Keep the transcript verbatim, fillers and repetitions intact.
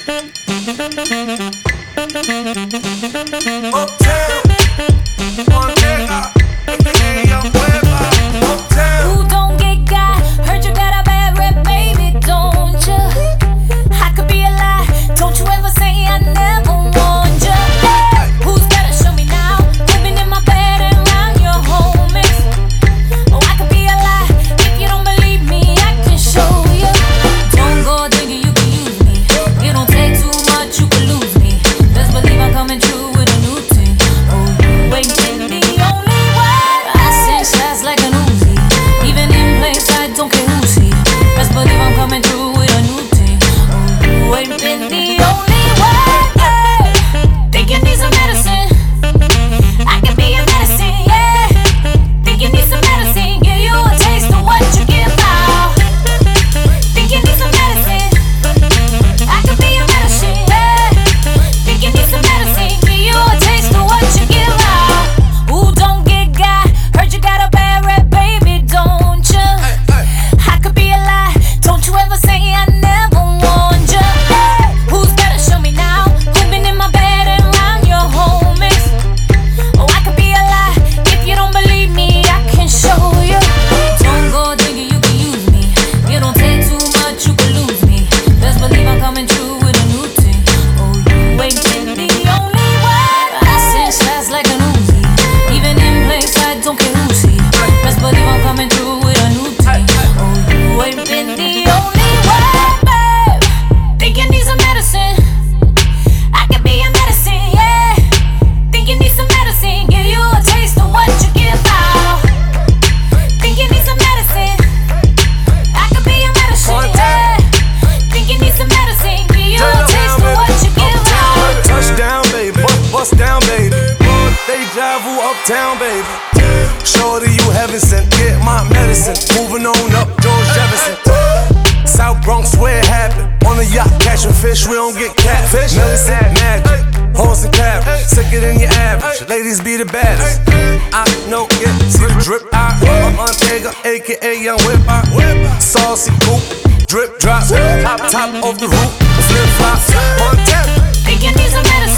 Uptown, Montana, aka Young Webber. Uptown. Ooh, don't get got. Heard you got a bad rep, baby, don't you? I could be a lie. Don't you ever say I never warned you. Hey, who's gotta show me now? Living in my bed and around your homies. Oh, I could be a lie. If you don't believe me, I can show you. Don't go thinking you can use me. It don't take too much, you can lose me. Best believe I'm coming true with a new thing. Oh, you ain't been the only one. I sing shots like an Uzi. Even in place, I don't care who's he. Best believe I'm coming through with a new thing. Oh, you ain't been the only one. Yeah. Think you need some medicine? I can be your medicine, yeah. Think you need some medicine? Give you a taste of what you give out. Think you need some medicine? I can be your medicine, yeah. Think you need some medicine? Give you a taste of what you give out. Ooh, don't get got. Heard you got a bad rep, baby, don't you? I could be a lie. Don't you ever say I never warned you. Hey, who's gotta show me now? Who been in my bed and around your homies? Oh, I could be a lie. If you don't believe me, I can show you. Don't go thinking you can use me. It don't take too much, you can lose me. Best believe I'm coming true with a new thing. Oh, you ain't been the only one. I send shots like an Uzi. Even in place, I don't care who's he. Best believe I'm coming through with a new thing. Oh, you ain't been the only one, babe. Think you need some medicine? I can be your medicine, yeah. Think you need some medicine? Give you a taste of what you give out. Think you need some medicine? I can be your medicine, yeah. Think you need some medicine? Give you a taste of what you give out. Touchdown, baby. Bust, bust down, baby. Deja vu, uptown, baby. Shorty, you heaven sent. Get my medicine. Moving on up, George Jefferson. South Bronx, where it happened. On a yacht, catching fish, we don't get catfish. Medicine, magic. Horse and carriage. Sicker than your average. Ladies be the baddest. I know, yeah. See the drip out. Montana, aka Young Webber. Saucy coupe. Drip drop. Top, top of the roof. Flip flop. Montana. Think you need some medicine?